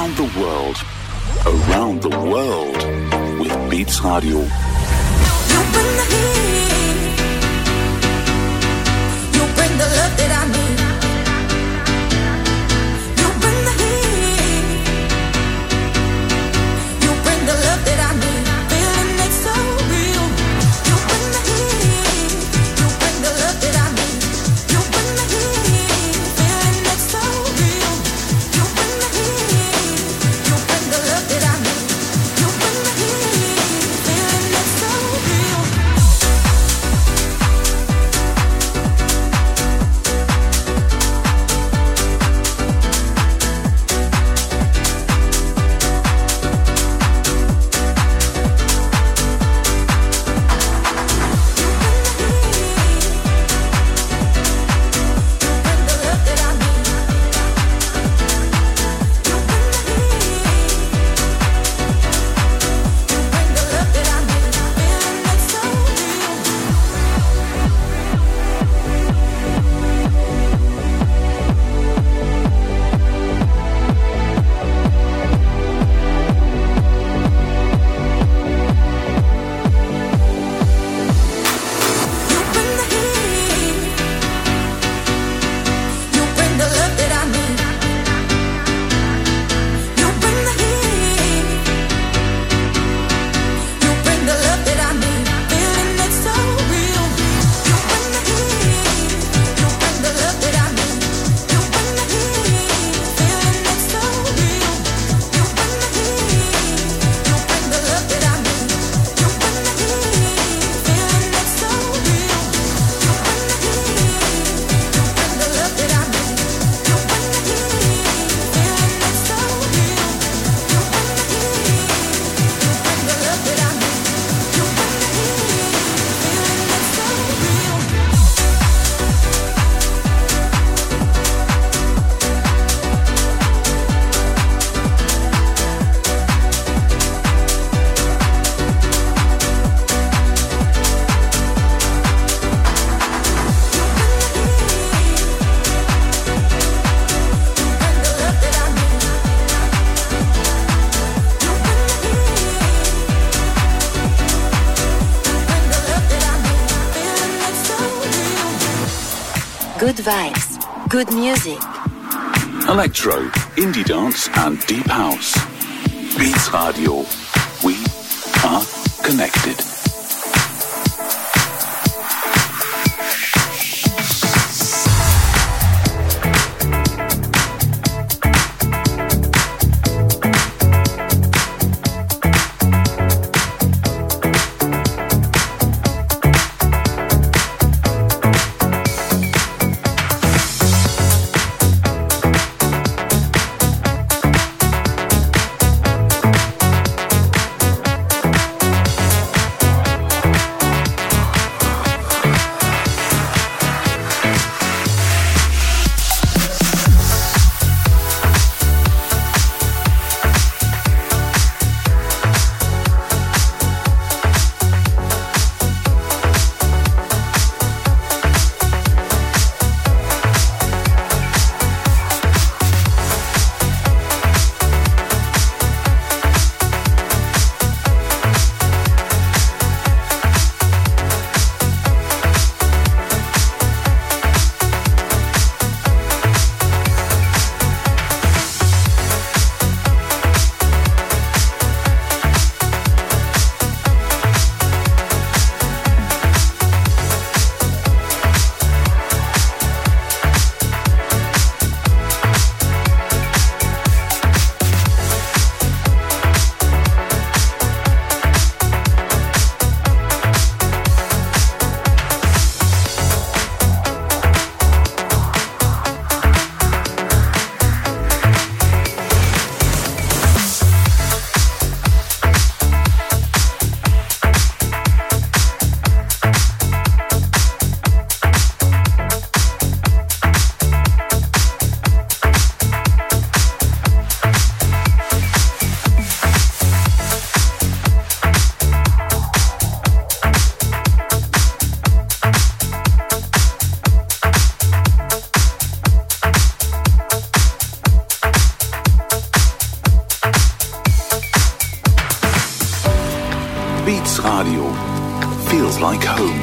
around the world. Around the world with Beats Radio. You bring the heat. You bring the love that I need. You bring the heat. You bring the love that I need. Feeling it's so real. You bring the heat. You bring the love that I need. You bring the heat. Feeling it's so real. You bring the heat. You bring the love that I need. You bring the heat. Feeling it's so real. Good vibes, good music. Electro, indie dance and deep house. Beats Radio. We are connected. Radio feels like home.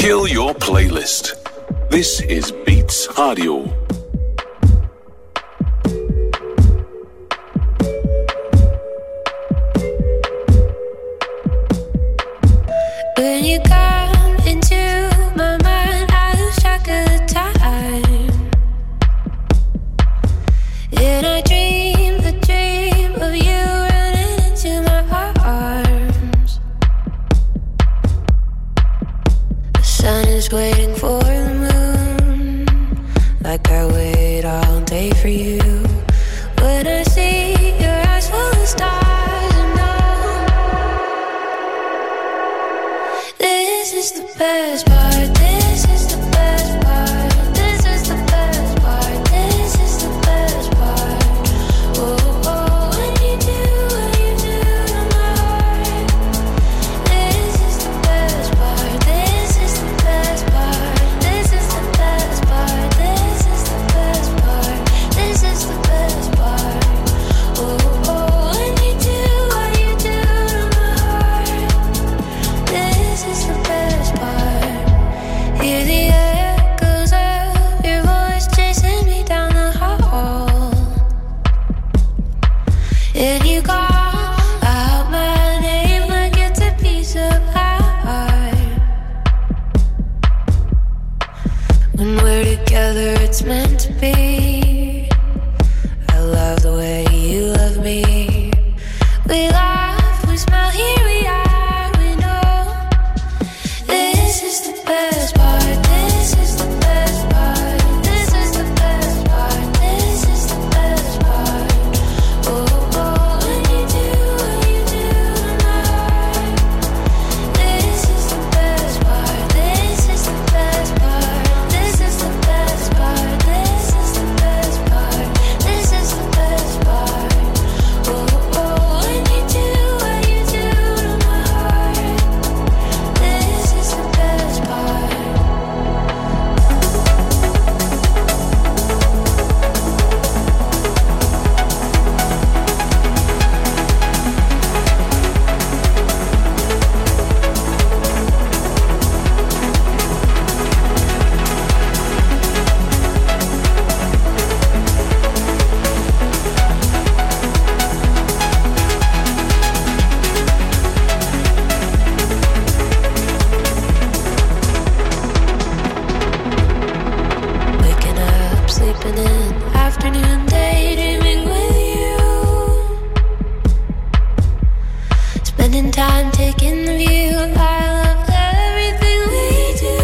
Kill your playlist. This is Beats Radio. When you come into my mind, I lose track of the time. And I dream the dream of you running into my arms. The sun is waiting for the moon, like I wait all day for you. When I see your eyes full of stars, I know this is the best part. This is the best part. This is the best part. This is the best part. Oh, oh, when you do to my heart. This is the best part. This is the best part. This is the best part. This is the best part. This is the best part. Oh, oh, when you do to my heart. This is the best part. Hear the echoes of your voice chasing me down the hall. And you call out my name like it's a piece of art. When we're together, it's meant to be. I love the way you love me. We laugh, we smile, here we are, we know. This is the best part. This is the best part. This is the best part. This is the best part. Oh, oh, when you do to my heart. This is the best part. This is the best part. This is the best part. This is the best part. This is the best part. Oh, oh, when you do to my heart. This is the best part. Waking up, sleeping in, afternoon, daydreaming with you. Spending time taking the view. I love everything we do.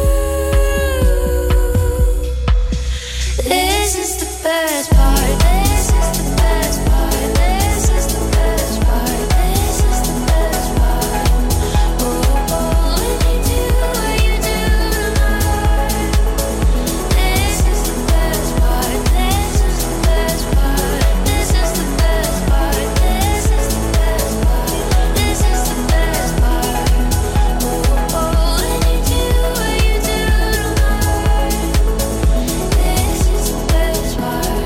This is the best part. This is the best part. This is the best part. This is the best part. Oh, oh, when you do to my heart. This is the best part. This is the best part. This is the best part. This is the best part. This is the best part. Oh, oh, when you do to my heart. This is the best part.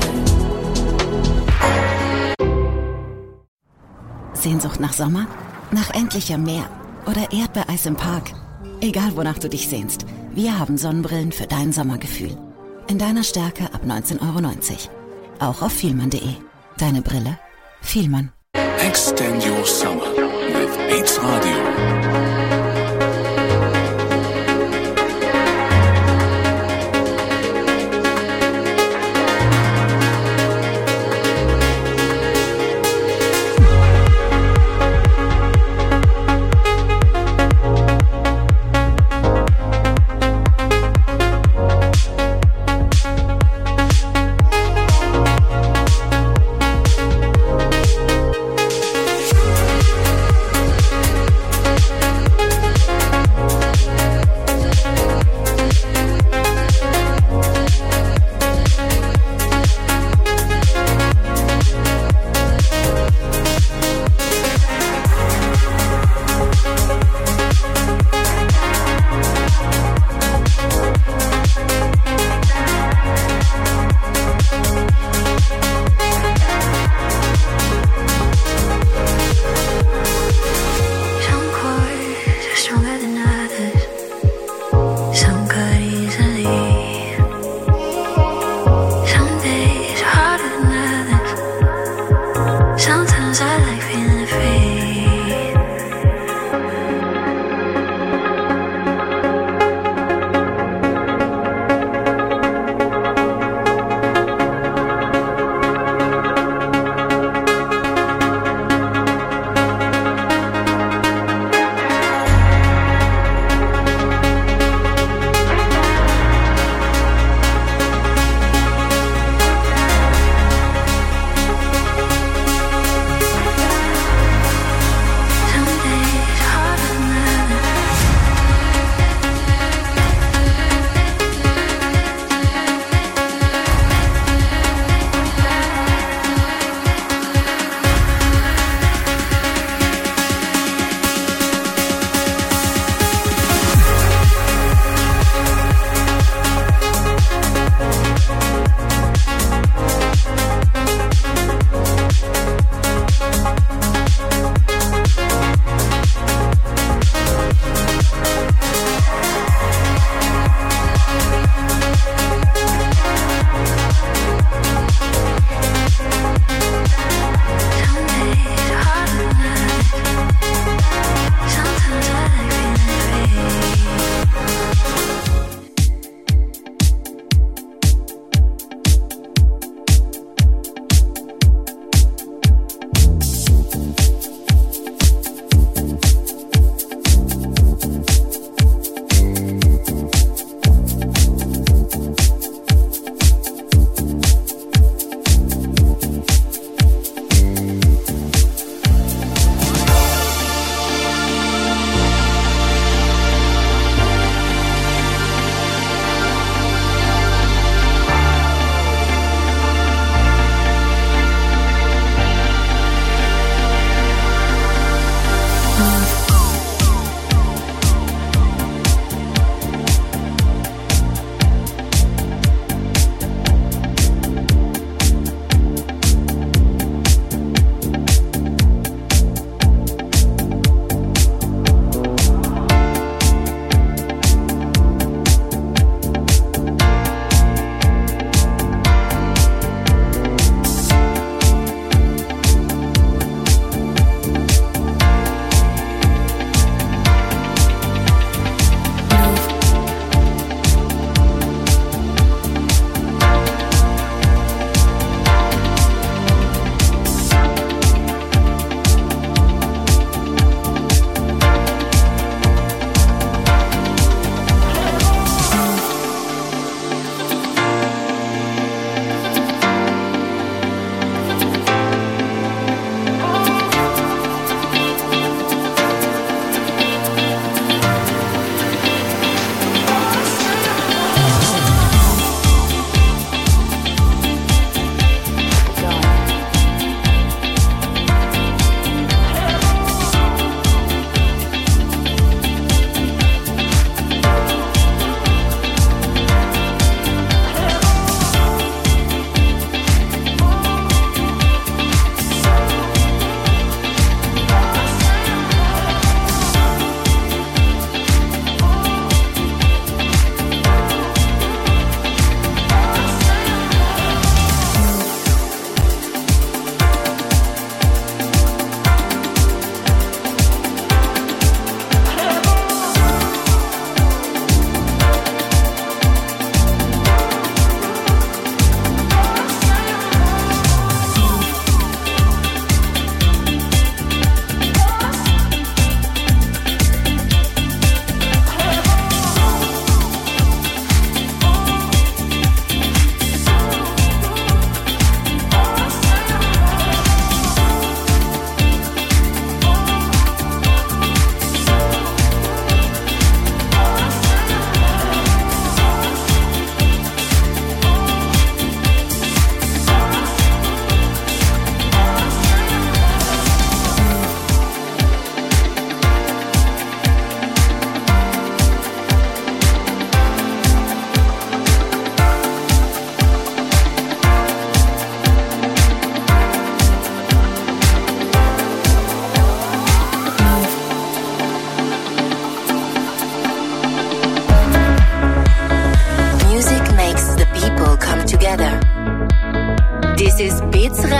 Sehnsucht nach Sommer? Nach endlichem Meer? Oder Erdbeereis im Park? Egal, wonach du dich sehnst, wir haben Sonnenbrillen für dein Sommergefühl. In deiner Stärke ab 19,90 €. Auch auf vielmann.de. Deine Brille? Vielmann. Extend your summer with Beats Radio.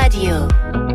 Radio.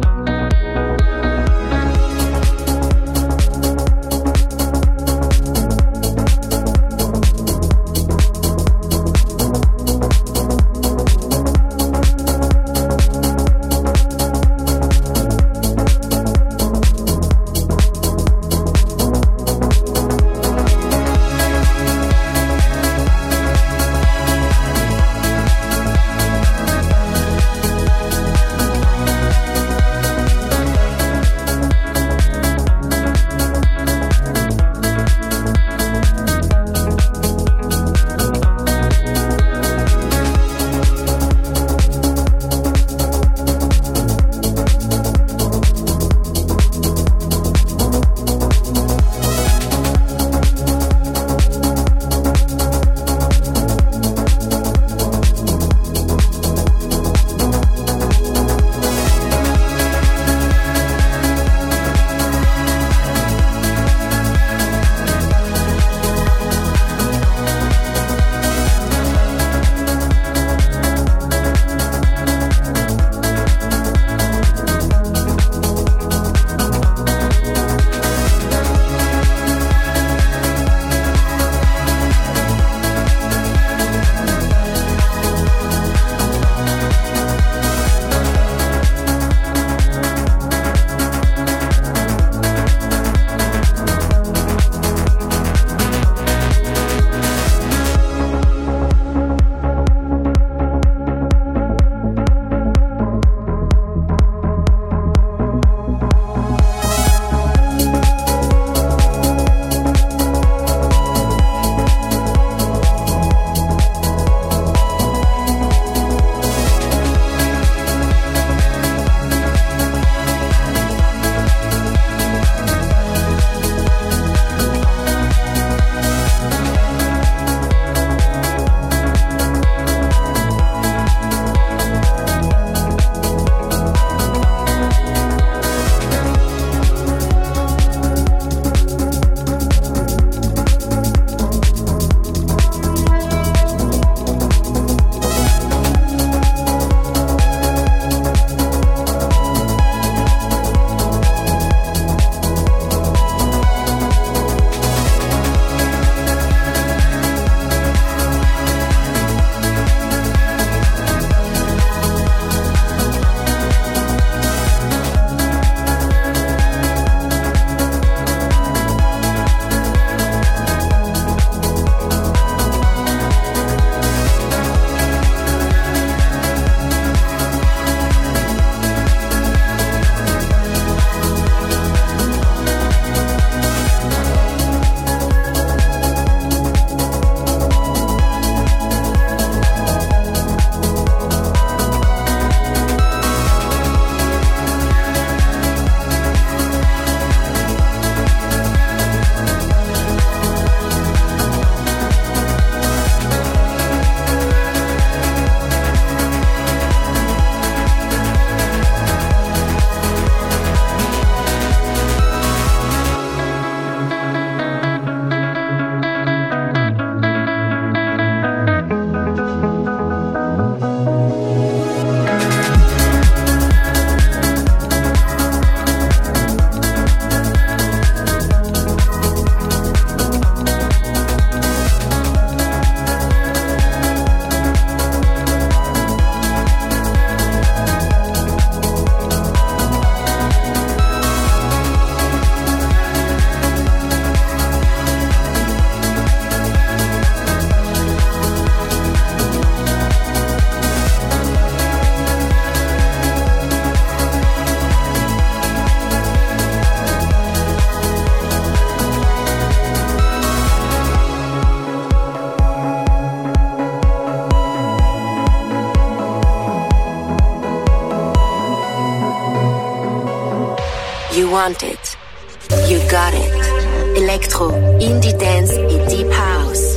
You want it. You got it. Electro, Indie Dance et Deep House.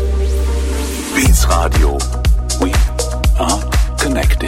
Beats Radio. We are connected.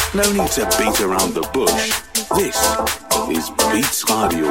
No need to beat around the bush. This is Beats Radio.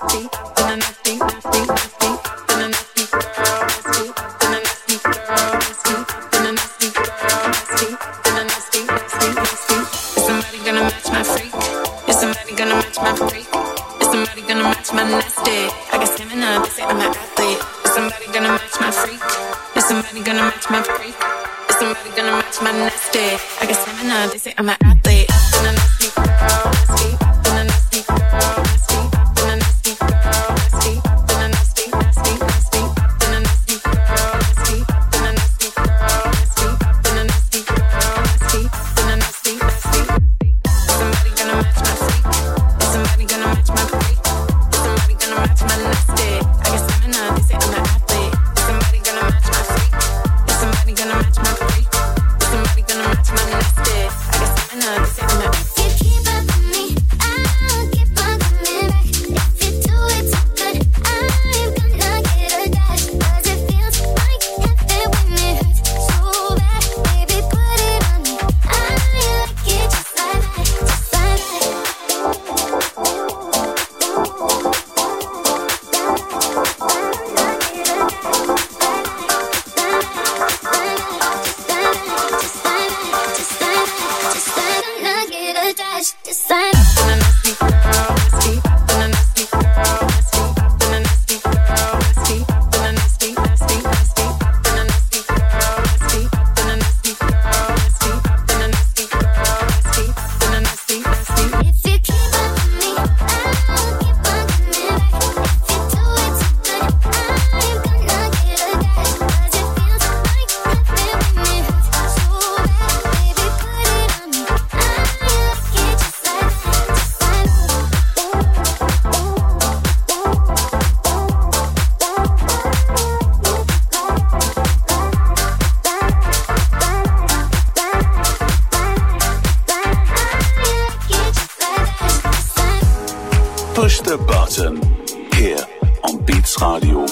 They say I'm an athlete. And a nasty girl, nasty. And a nasty girl, nasty. And a nasty girl, nasty. And a nasty, nasty, nasty. And a nasty girl, nasty. And a nasty girl, nasty. And a nasty girl, nasty. And a nasty, nasty. Is somebody gonna match my freak? Is somebody gonna match my freak? Is somebody gonna match my nasty? I guess I'm in a, they say I'm an athlete. Is somebody gonna match my freak? Is somebody gonna match my freak? Is somebody gonna match my nasty? If you keep up with me, I'll keep on coming back. If you do it so good, I'm gonna get a dash. 'Cause it feels like heaven when it hurts so bad. Baby, put it on me. I like it just like that, just like Push the button here on Beats Radio.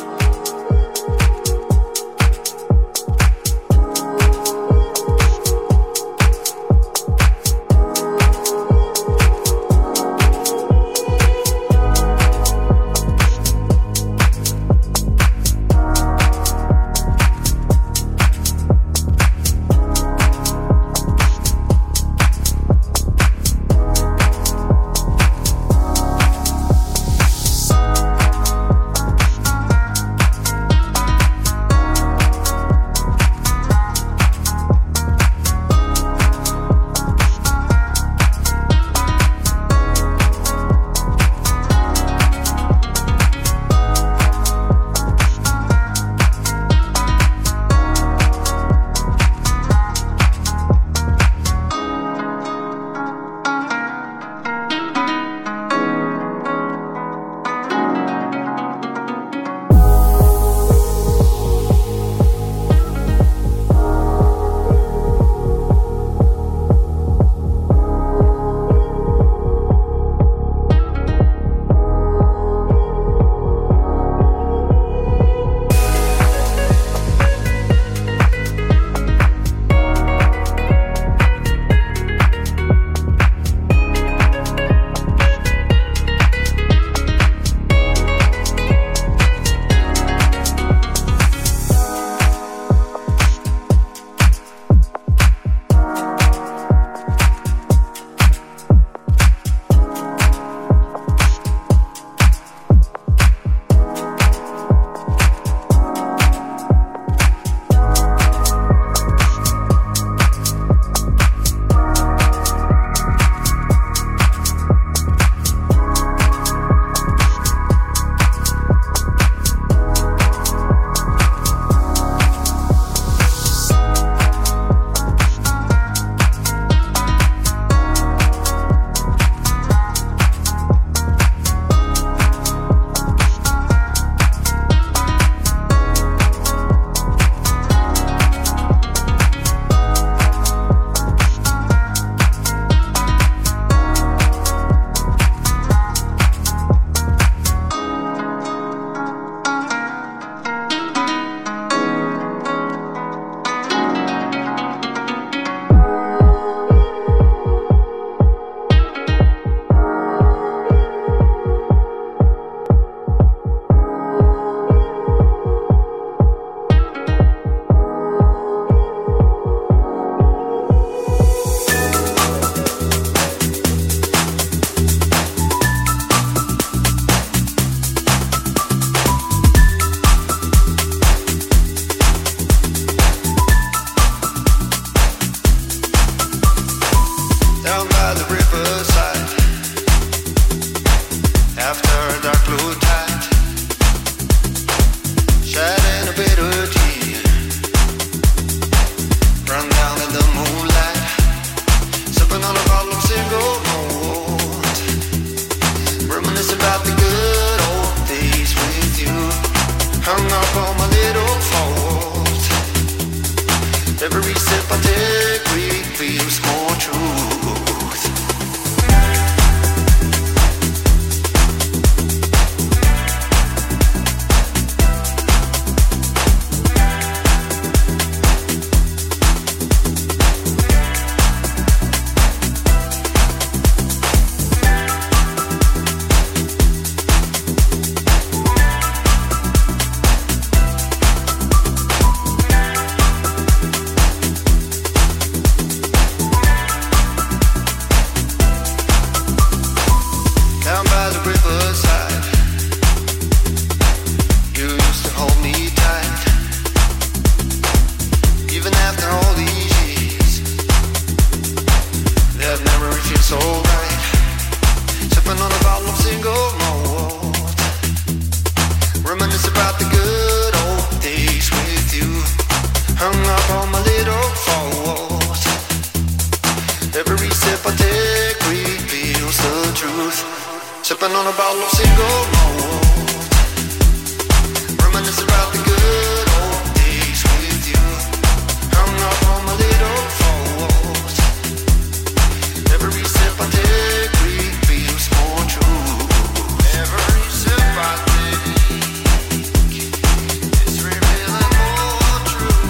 truth. Sipping on a bottle of single malt, reminisce about the good old days with you. Hung up on my little fault. Every sip I take reveals more true. Every sip I take is revealing more true.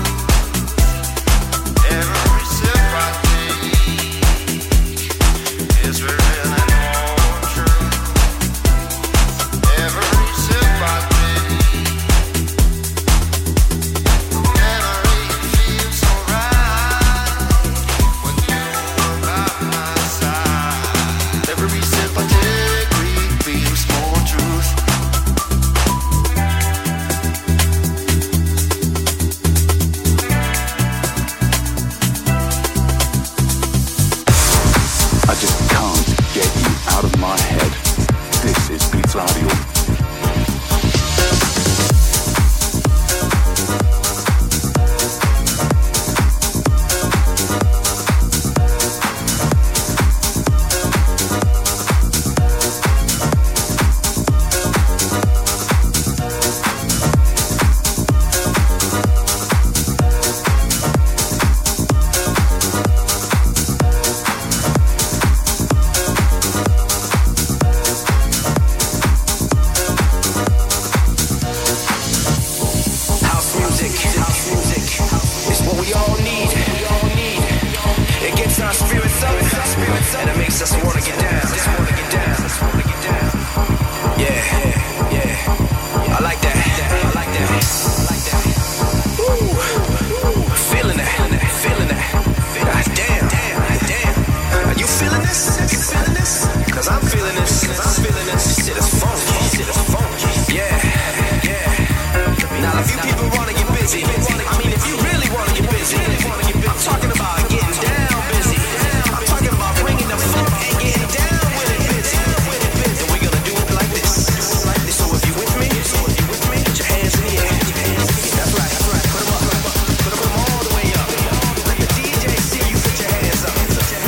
Every sip I take is revealing more true. Every sip I take, never even feels so right when you're by my side. Every sip I take reveals more truth. I just can't get you out of my head. This is Beats Radio. House music is what we all need. It gets our spirits up, and it makes us wanna get down. Yeah, I like that. Ooh, feeling that. God damn. Are you feeling this? Cause I'm feeling this. Shit is funky. Yeah. Now if you people wanna get busy, I mean if you really wanna get busy, I'm talking about getting down busy. I'm talking about bringing the funk and getting down with it busy. And we're gonna do it like this. So if you with me, put your hands in the air. That's right. Put them all the way up. Let the DJ see you put your hands up.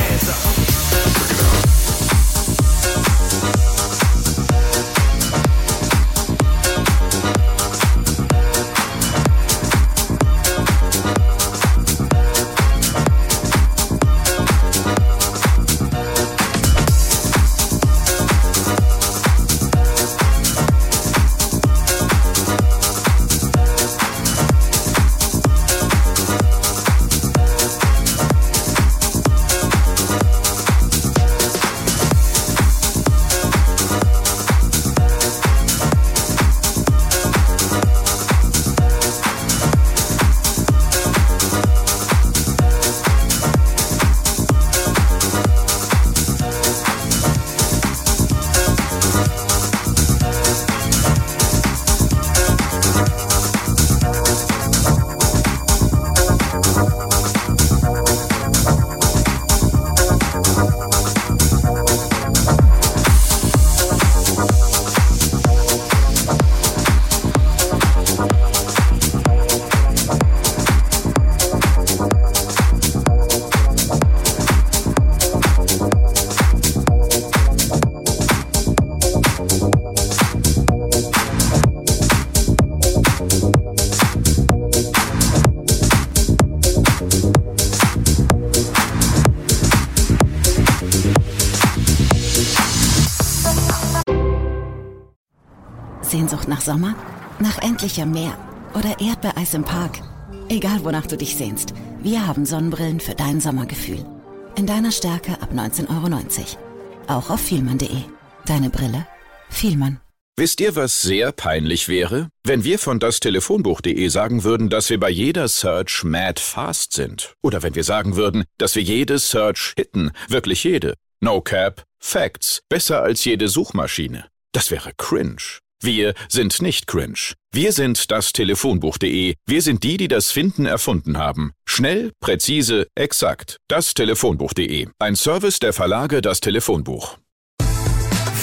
Sehnsucht nach Sommer? Nach endlichem Meer? Oder Erdbeereis im Park? Egal wonach du dich sehnst, wir haben Sonnenbrillen für dein Sommergefühl. In deiner Stärke ab 19,90 €. Auch auf vielmann.de. Deine Brille? Vielmann. Wisst ihr, was sehr peinlich wäre? Wenn wir von dastelefonbuch.de sagen würden, dass wir bei jeder Search mad fast sind. Oder wenn wir sagen würden, dass wir jede Search hitten. Wirklich jede. No cap. Facts. Besser als jede Suchmaschine. Das wäre cringe. Wir sind nicht cringe. Wir sind dastelefonbuch.de. Wir sind die das Finden erfunden haben. Schnell, präzise, exakt. Dastelefonbuch.de. Ein Service der Verlage Das Telefonbuch.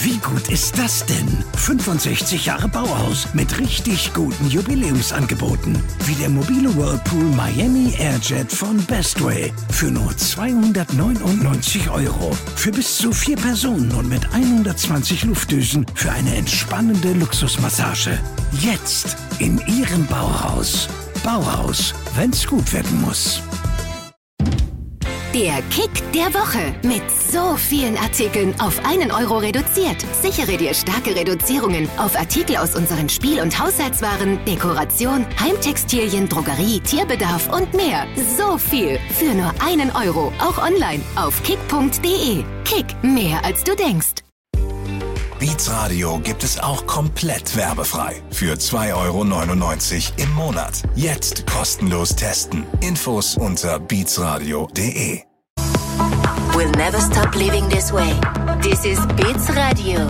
Wie gut ist das denn? 65 Jahre Bauhaus mit richtig guten Jubiläumsangeboten. Wie der mobile Whirlpool Miami Airjet von Bestway. Für nur 299 €. Für bis zu 4 Personen und mit 120 Luftdüsen für eine entspannende Luxusmassage. Jetzt in Ihrem Bauhaus. Bauhaus, wenn's gut werden muss. Der Kick der Woche. Mit so vielen Artikeln auf 1 € reduziert. Sichere dir starke Reduzierungen auf Artikel aus unseren Spiel- und Haushaltswaren, Dekoration, Heimtextilien, Drogerie, Tierbedarf und mehr. So viel für nur 1 €. Auch online auf kick.de. Kick, mehr als du denkst. Beats Radio gibt es auch komplett werbefrei. Für 2,99 € im Monat. Jetzt kostenlos testen. Infos unter beatsradio.de. We'll never stop living this way. This is Beats Radio.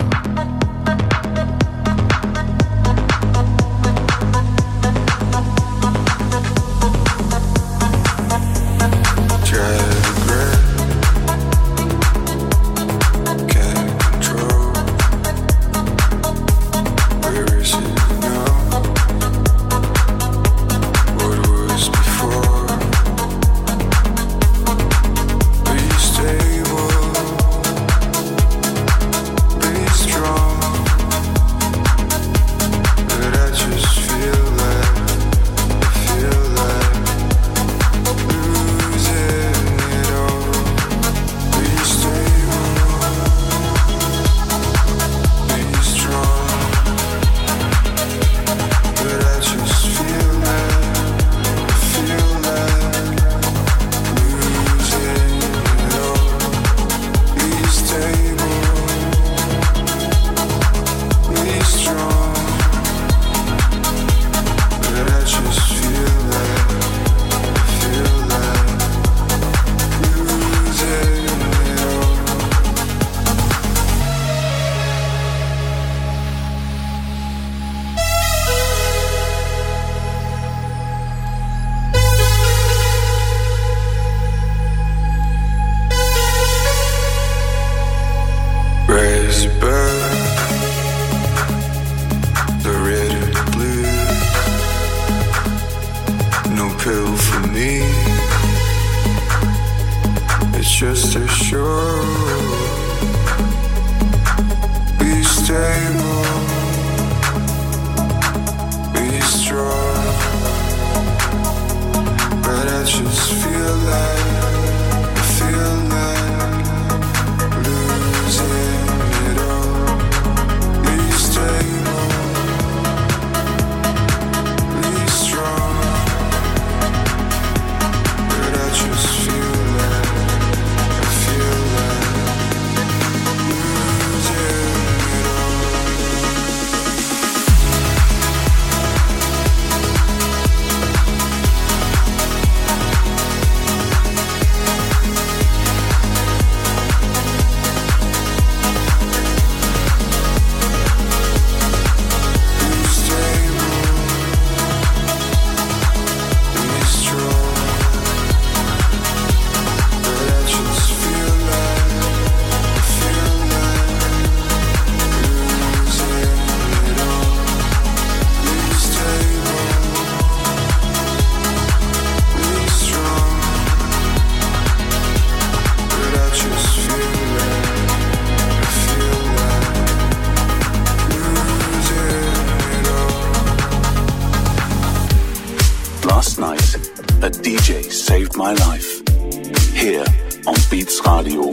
Last night, a DJ saved my life. Here on Beats Radio.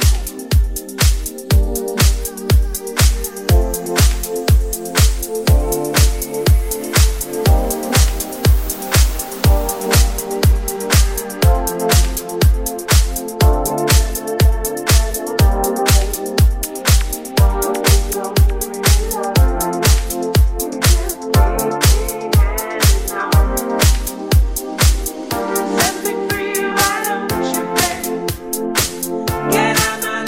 Get out my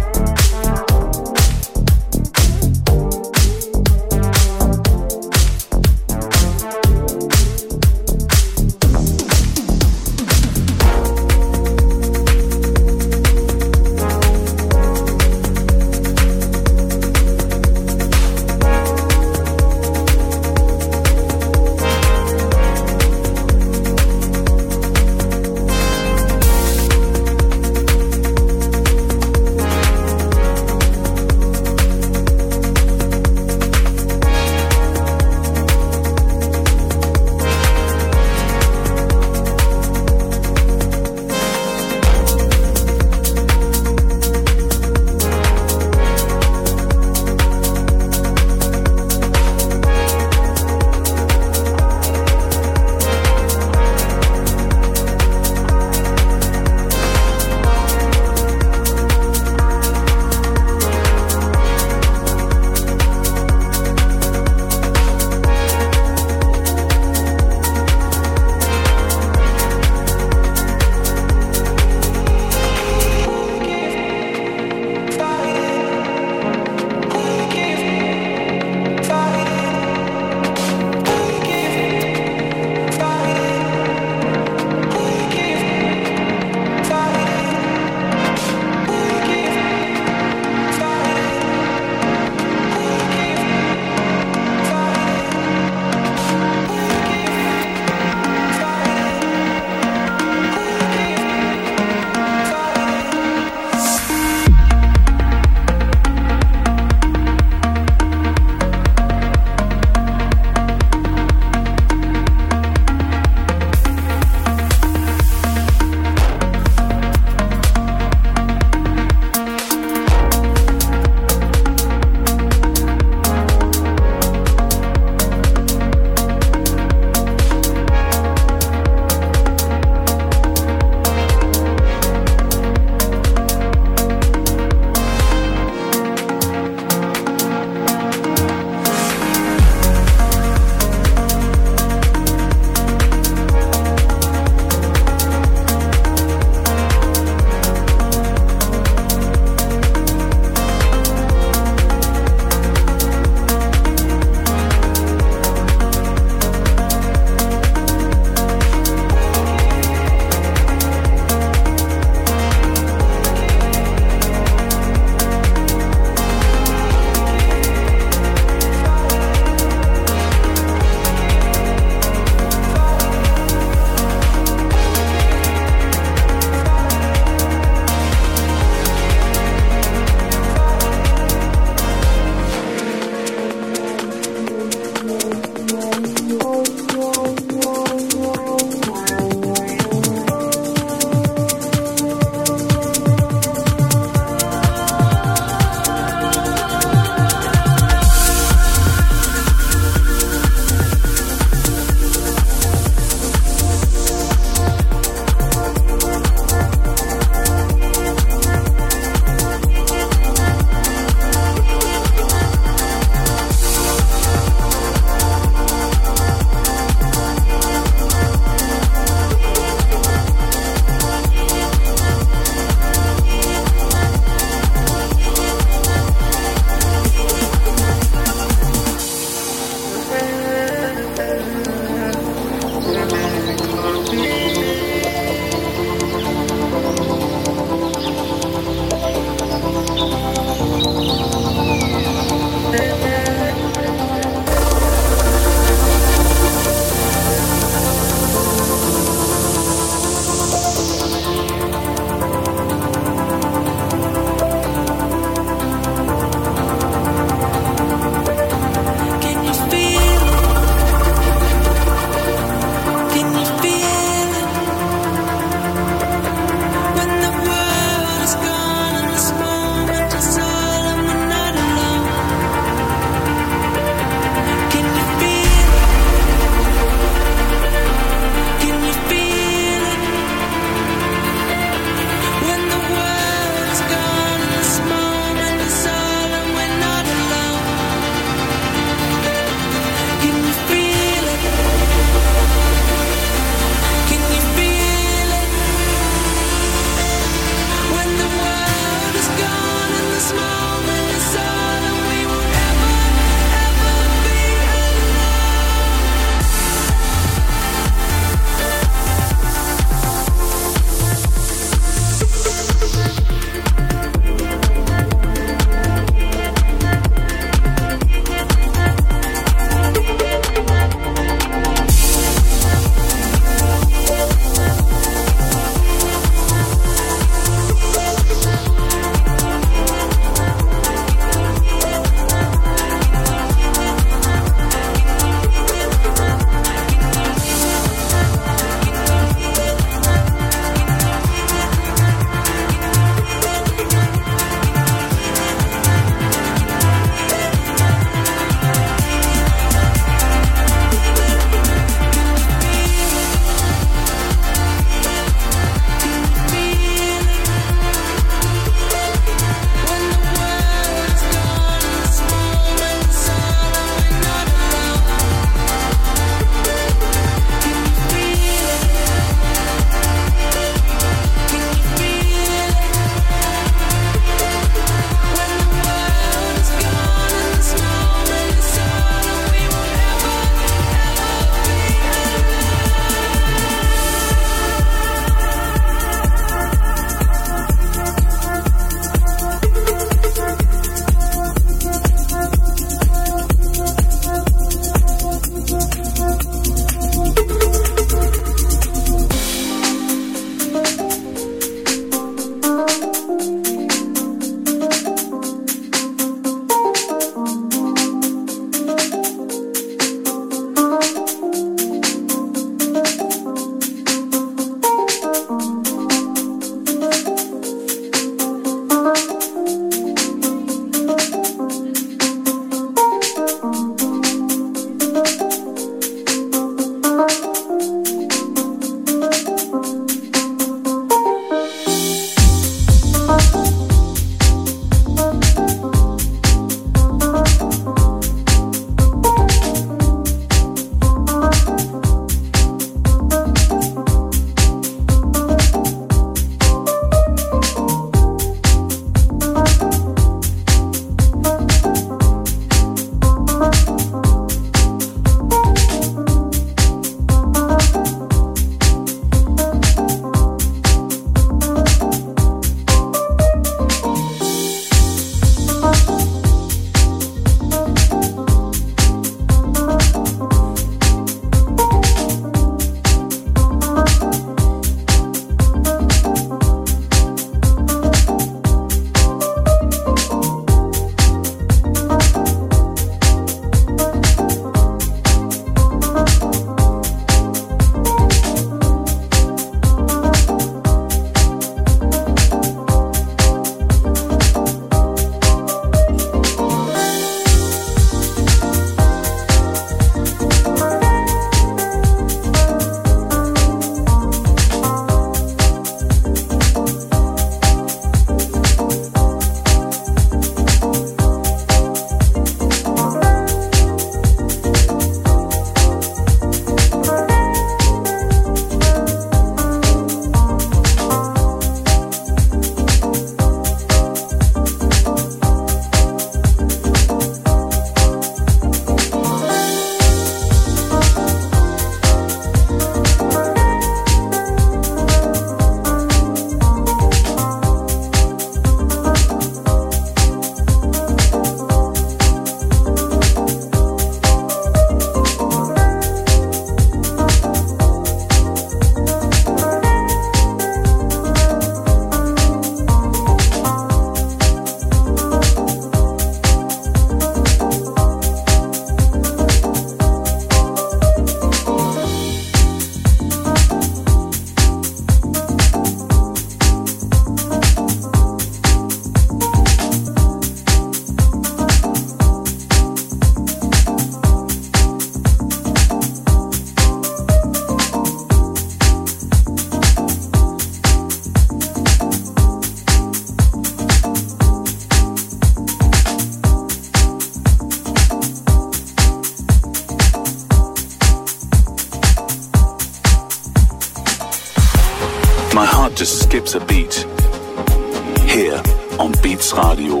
just skips a beat. Here on Beats Radio.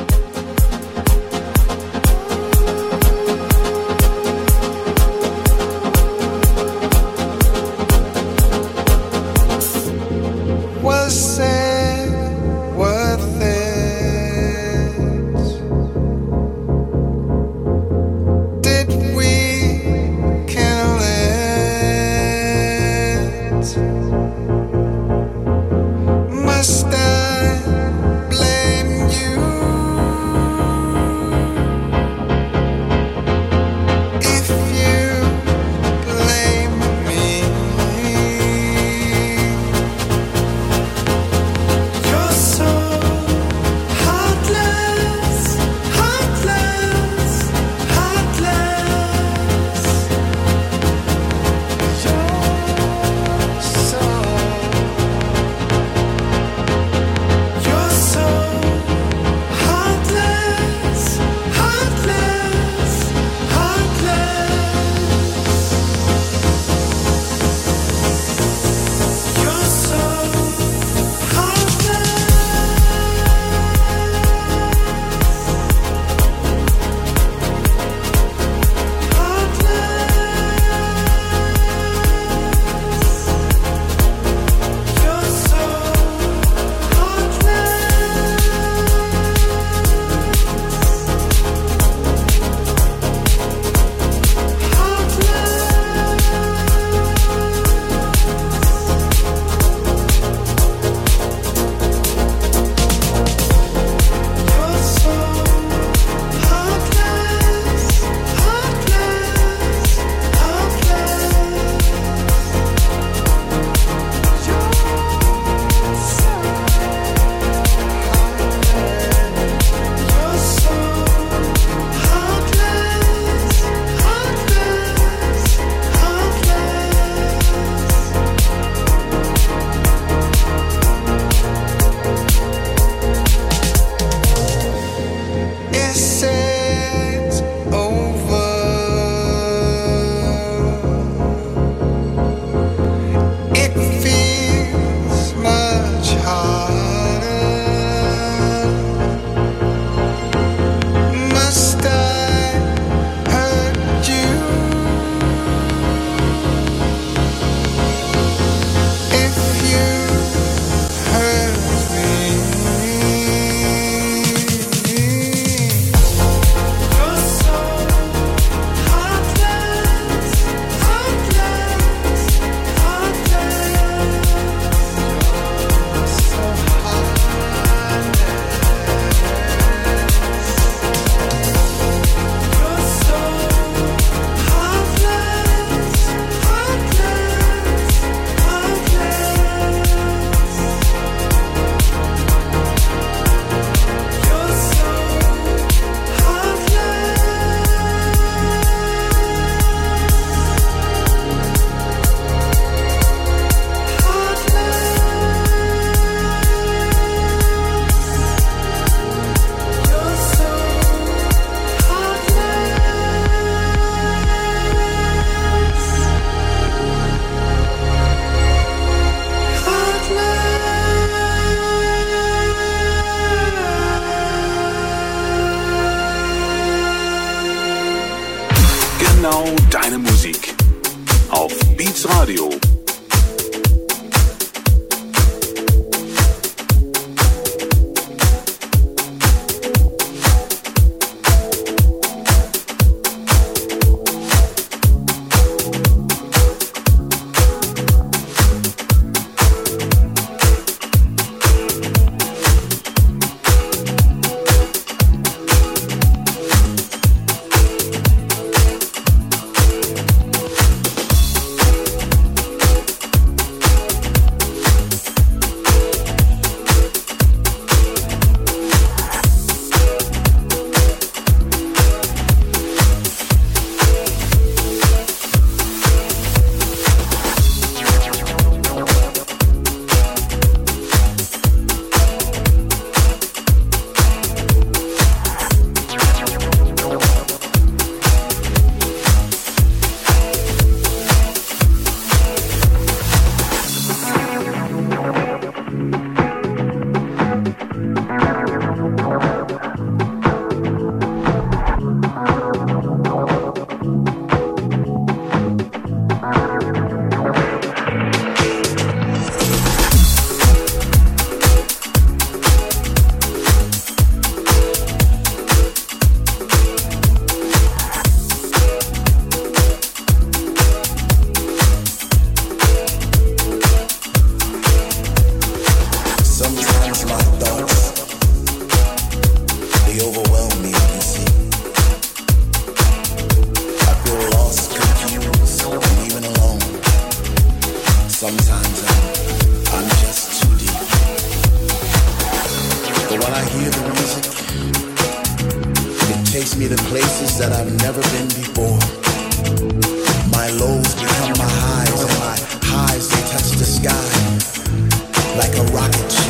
Was it worth it? Did we kill it? Must I blame you if you blame me? You're so heartless, heartless, heartless. You're so heartless, heartless, heartless. You're so Is it over? It feels much harder. Must I hurt you if you hurt me? You're so heartless, heartless, heartless. You're so heartless. You're so heartless, heartless, heartless. You're so Genau deine Musik. Auf Beats Radio. places that I've never been before. My lows become my highs, and my highs, they touch the sky like a rocket ship.